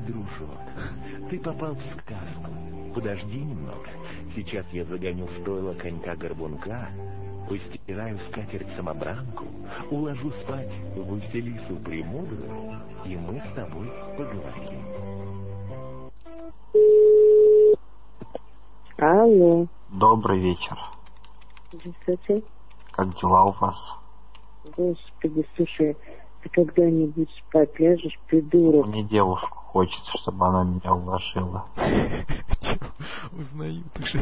дружок, ты попал в сказку. Подожди немного. Сейчас я загоню в стойло конька-горбунка, постираю скатерть-самобранку, уложу спать Василису Премудрую, и мы с тобой поговорим. Алло. Добрый вечер. Здравствуйте. Как дела у вас? Господи, слушай, ты когда-нибудь спать ляжешь, придурок? Мне девушку хочется, чтобы она меня уложила. Узнают уже.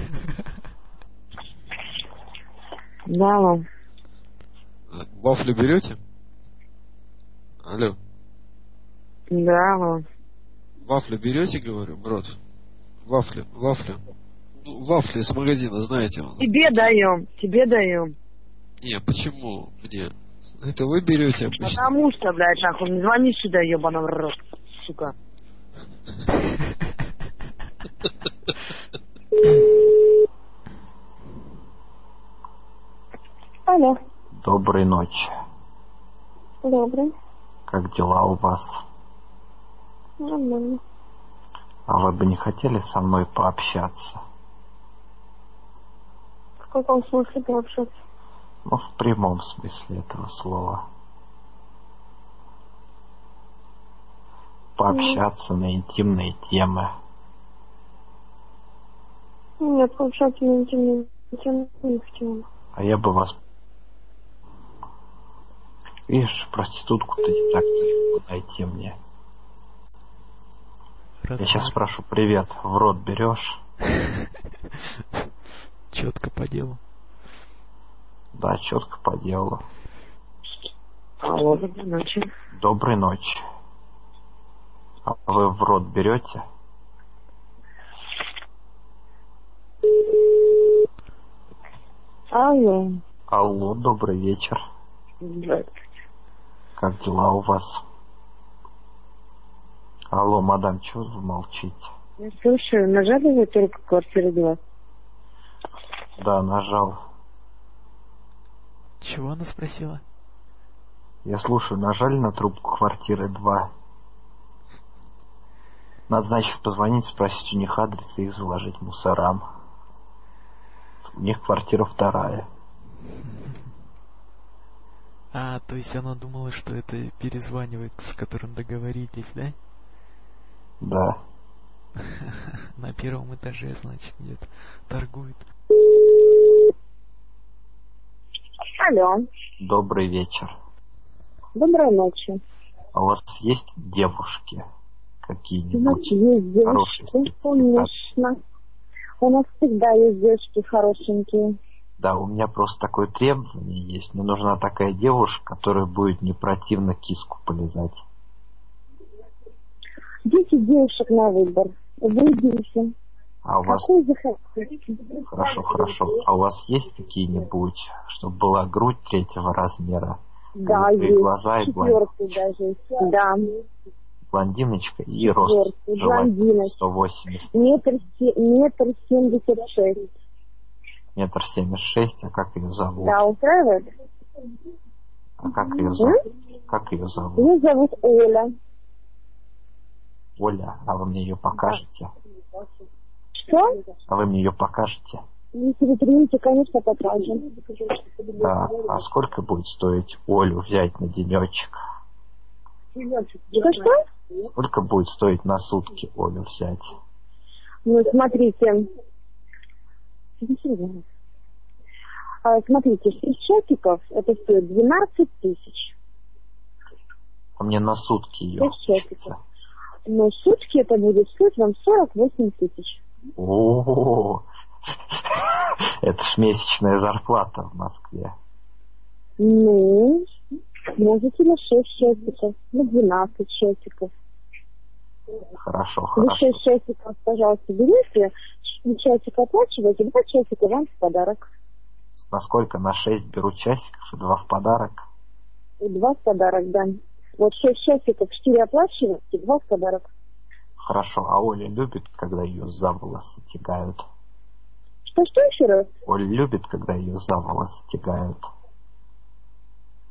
Да, мам. Вафли берете? Алло. Да, мам. Вафли берете, говорю, в рот? Вафли. Ну, вафли из магазина, знаете. Тебе даем. Не, почему мне? Это вы берете обычно? Потому что, блядь, нахуй, не звони сюда, ебаный в рот, сука. Алло. Доброй ночи. Добрый. Как дела у вас? Нормально. А вы бы не хотели со мной пообщаться? В каком смысле пообщаться? Ну, в прямом смысле этого слова. Пообщаться на интимные темы. Нет, пообщаться на интимные темы не хотела. А я бы вас... Видишь, проститутку-то не так легко найти мне. Я сейчас спрошу: привет, в рот берешь? Четко по делу. Да, четко по делу. Алло, доброй ночи. Доброй ночи. А вы в рот берете? Алло. Алло, добрый вечер. Здравствуйте. Как дела у вас? Алло, мадам, чего вы молчите? Я слушаю, нажали вы только квартиру 2? Да, нажал. Чего она спросила? Я слушаю, нажали на трубку квартиры 2? Надо, значит, позвонить, спросить у них адрес и их заложить мусорам. У них квартира 2. А, то есть она думала, что это перезванивает, с которым договорились, да? Да. На 1 этаже, значит, нет. Торгует. Алло. Добрый вечер. Доброй ночи. А у вас есть девушки какие-нибудь? Значит, есть хорошие девушки, спецификации? конечно. У нас всегда есть девушки хорошенькие. Да, у меня просто такое требование есть. Мне нужна такая девушка, которая будет не противно киску полизать. 10 девушек на выбор. Выберите. А у вас... Какую захотите? Хорошо. А у вас есть какие-нибудь, чтобы была грудь 3-го размера? Да, и есть. Глаза и 4 даже есть. Да. Блондиночка и рост желательно 180. Метр 76. 1,76 м, а как ее зовут? Да, устраивает? А как ее зовут? Как ее зовут? Ее зовут Оля. Оля, а вы мне ее покажете? Что? А вы мне ее покажете? Если вы примете, конечно, покажем. Да, а сколько будет стоить Олю взять на денечек? Что? Сколько будет стоить на сутки Олю взять? Ну, смотрите. Смотрите, 6 часиков, это стоит 12 тысяч. А мне на сутки ее 6 часиков. Но сутки это будет стоить вам 48 тысяч. О, это ж месячная зарплата в Москве. Ну, можете на 6 часиков, на 12 часиков. Хорошо. Вы 6 часиков, пожалуйста, берите, часик оплачиваете, 2 часика вам в подарок. Насколько? На 6 беру часиков и 2 в подарок? И 2 в подарок, да. Вот 6 часиков, 4 оплачиваете, 2 в подарок. Хорошо, а Оля любит, когда ее за волосы тягают? Что еще раз? Оля любит, когда ее за волосы тягают?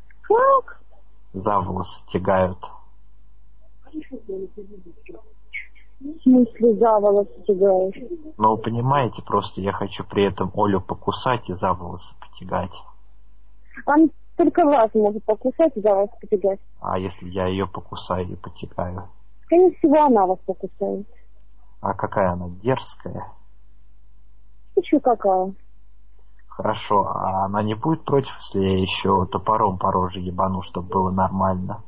Как? За волосы тягают. В смысле за волосы тягаешь? Ну, вы понимаете, просто я хочу при этом Олю покусать и за волосы потягать. Он только вас может покусать и за вас потягать. А если я ее покусаю и потягаю? Скорее всего, она вас покусает. А какая она дерзкая? Еще какая? Хорошо, а она не будет против, если я еще топором по роже ебану, чтобы было нормально?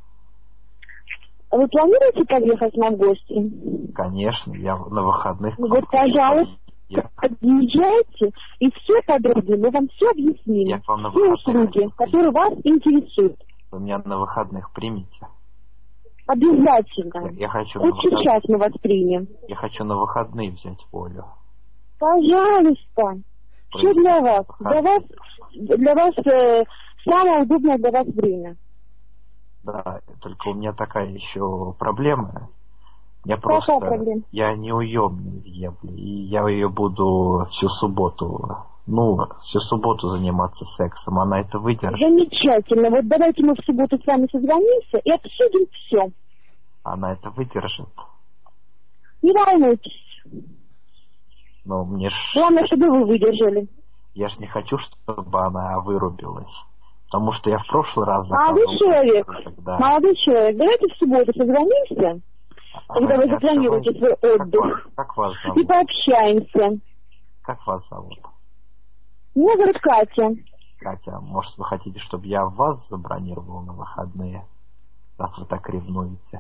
А вы планируете подъехать на гости? Конечно, я на выходных... Ну вот, пожалуйста, подъезжайте, и все подруги, мы вам все объясним. Я к вам на все выходных... услуги, которые вас интересуют. Вы меня на выходных примете? Обязательно. Я хочу хоть сейчас мы вас примем. Я хочу на выходные взять Олю. Пожалуйста. Все для вас. Для вас самое удобное для вас время. Да, только у меня такая еще проблема. Я Какая просто... проблема? Я неуемный в ебле, и я ее буду всю субботу... всю субботу заниматься сексом. Она это выдержит? Замечательно. Вот давайте мы в субботу с вами созвонимся и обсудим все. Она это выдержит? Не волнуйтесь. Но мне ж... Главное, чтобы вы выдержали. Я ж не хочу, чтобы она вырубилась. Потому что я в прошлый раз Молодой человек, давайте в субботу созвонимся, когда вы запланируете свой отдых. Как вас зовут? И пообщаемся. Как вас зовут? Меня зовут Катя. Катя, может, вы хотите, чтобы я вас забронировал на выходные, раз вы так ревнуете?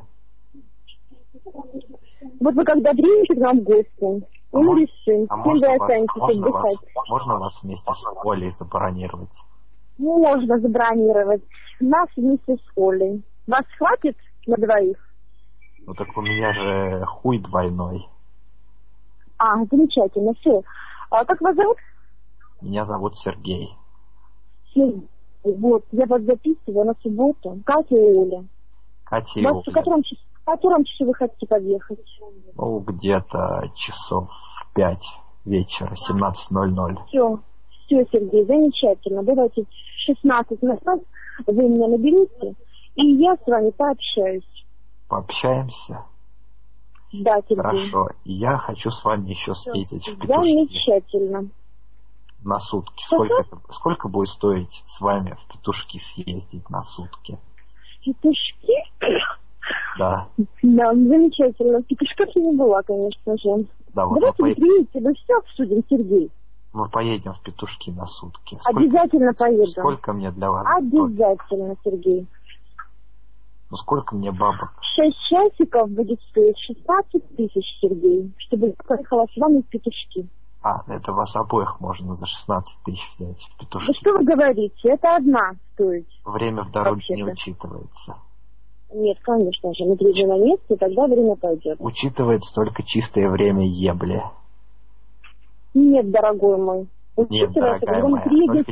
Вот вы когда приедете к нам в гости, мы решим, с кем вы останетесь отдыхать. Можно вас вместе с Олей забронировать? Можно забронировать. Нас вместе с Олей. Вас хватит на двоих? Ну так у меня же хуй двойной. А, замечательно, все. А как вас зовут? Меня зовут Сергей. Сергей. Вот, я вас записываю на субботу. Катя и Оля. Катя и Оля. В котором часу вы хотите подъехать? Ну, где-то часов в 5 вечера, 17:00. Все, Сергей, замечательно. Давайте в 16:00 вы меня наберете, и я с вами пообщаюсь. Пообщаемся? Да, Сергей. Хорошо. И я хочу с вами еще съездить в Петушки. Замечательно. На сутки. Сколько будет стоить с вами в Петушки съездить на сутки? Петушки? Да. Да, замечательно. В Петушках я не была, конечно же. Давайте вы приедете, мы все обсудим, Сергей. Мы поедем в Петушки на сутки. Обязательно поедем. Сколько мне для вас? Обязательно, Сергей. Ну сколько мне бабок? 6 часиков будет стоить 16 000, Сергей, чтобы я поехала с вами в Петушки. А, это вас обоих можно за 16 000 взять в Петушки. Да что вы говорите? Это одна стоит. Время в дороге не учитывается. Нет, конечно же, мы приедем на место, и тогда время пойдет. Учитывается только чистое время ебли. Нет, дорогой мой. Нет, дорогая моя,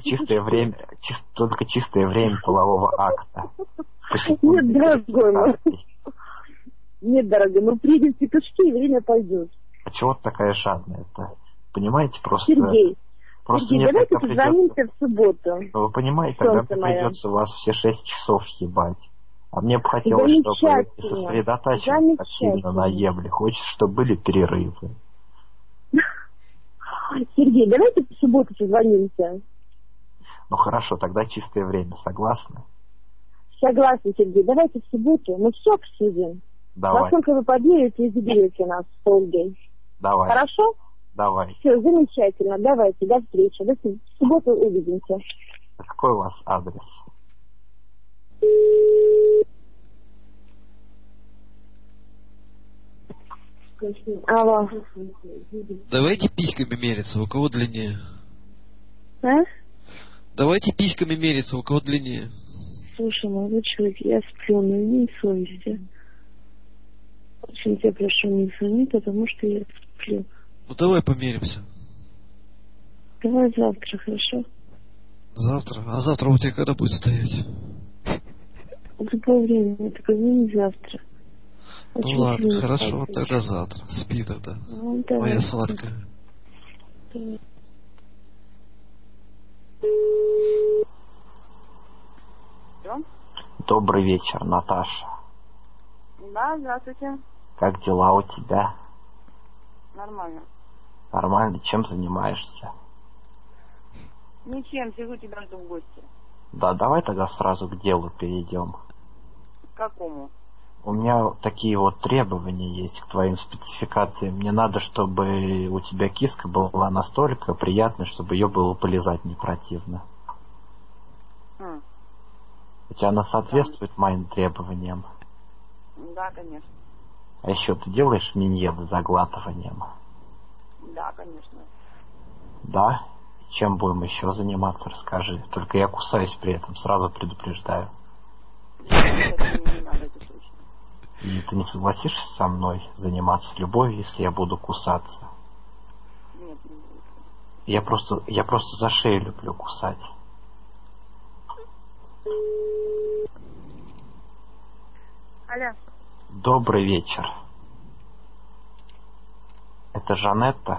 только чистое время полового акта. Нет, дорогой мой. Нет, дорогой, мы приедем в Петушки, и время пойдет. А чего ты такая жадная-то? Понимаете, просто... Сергей, Сергей, давайте позвонимся в субботу. Вы понимаете, тогда мне придется вас все 6 часов ебать. А мне бы хотелось, чтобы вы сосредотачивались так сильно на ебле. Хочется, чтобы были перерывы. Сергей, давайте в субботу созвонимся. Ну хорошо, тогда чистое время, согласны? Согласна, Сергей. Давайте в субботу, мы все обсудим. Давай. Насколько вы подъедете и заберете нас с Ольгой. Давай. Хорошо? Давай. Все, замечательно. Давайте, до встречи. В субботу увидимся. А какой у вас адрес? Алло. Давайте письками мериться, у кого длиннее. А? Давайте письками мериться, у кого длиннее. Слушай, молодой человек, я сплю, но не совести. Очень тебя прошу, не звони, потому что я сплю. Ну давай померимся. Давай завтра, хорошо? Завтра? А завтра у тебя когда будет стоять? В любое время, только не завтра. Ну ладно, хорошо, тогда завтра. Спи тогда. Ну, моя сладкая. Давай. Добрый вечер, Наташа. Да, здравствуйте. Как дела у тебя? Нормально. Нормально. Чем занимаешься? Ничем, сижу, тебя жду в гости. Да, давай тогда сразу к делу перейдем. К какому? У меня такие вот требования есть к твоим спецификациям. Мне надо, чтобы у тебя киска была настолько приятной, чтобы ее было полизать не противно. У тебя она соответствует моим требованиям? Да, конечно. А еще ты делаешь миньет с заглатыванием? Да, конечно. Да? Чем будем еще заниматься, расскажи. Только я кусаюсь при этом, сразу предупреждаю. Не надо, это точно. И ты не согласишься со мной заниматься любовью, если я буду кусаться? Нет, не буду. Я просто за шею люблю кусать. Алло. Добрый вечер. Это Жанетта?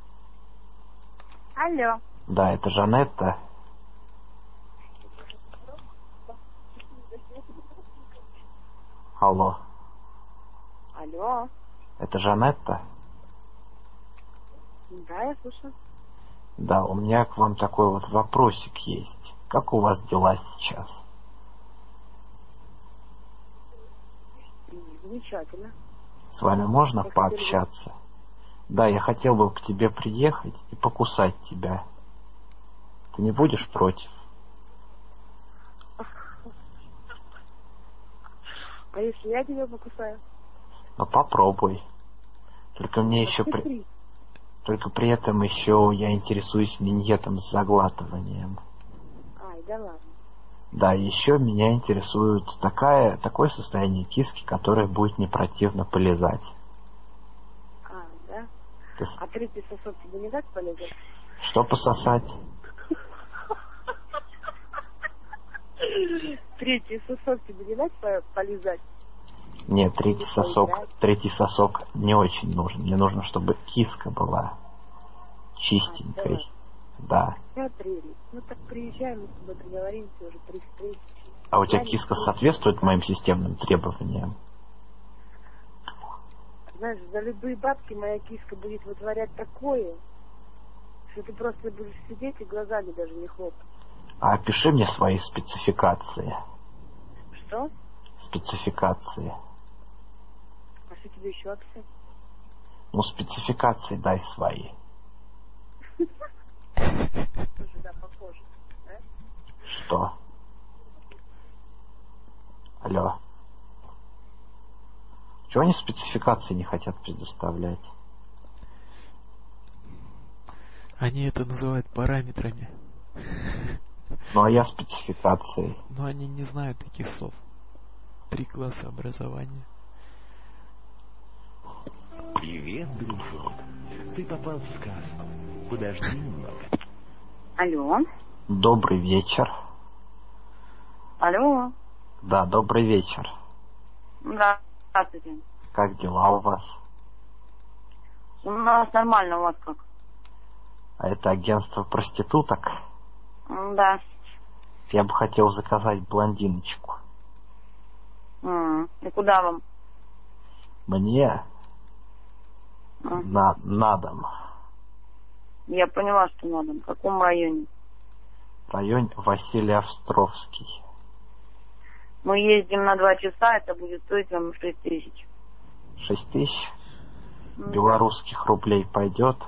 Алло. Да, это Жанетта. Алло. Алло. Это Жанетта? Да, я слушаю. Да, у меня к вам такой вот вопросик есть. Как у вас дела сейчас? Замечательно. С вами можно пообщаться? Да, я хотел бы к тебе приехать и покусать тебя. Ты не будешь против? А если я тебя покусаю? Ну попробуй. Только мне еще Только при этом еще я интересуюсь миньетом с заглатыванием. Ай, да ладно. Да, еще меня интересует такое состояние киски, которое будет не противно полизать. А, да? А третий сосок тебе не даст полезать? Что пососать? Третий сосок тебе не даст полизать? Нет, третий сосок не очень нужен. Мне нужно, чтобы киска была чистенькой. Да. Смотри, ну так приезжай, мы с тобой договоримся уже при встрече. А у тебя киска соответствует моим системным требованиям? Знаешь, за любые бабки моя киска будет вытворять такое, что ты просто будешь сидеть и глазами даже не хлопать. А опиши мне свои спецификации. Что? Спецификации. А что тебе еще описать? Ну, спецификации дай свои. Тоже, да, похоже, да? Что? Алло. Чего они спецификации не хотят предоставлять? Они это называют параметрами. Ну, а я спецификации. Но они не знают таких слов. 3 класса образования. Привет, дружок. Ты попал в сказку. Подожди немного. Алло. Добрый вечер. Алло. Да, добрый вечер. Да, здравствуйте. Как дела у вас? У нас нормально, у вас как? А это агентство проституток? Да. Я бы хотел заказать блондиночку. И куда вам? Мне на дом. Я поняла, что надо. В каком районе? Район Василий Островский. Мы ездим на 2 часа, это будет стоить вам 6 тысяч. 6 тысяч? Белорусских рублей пойдет?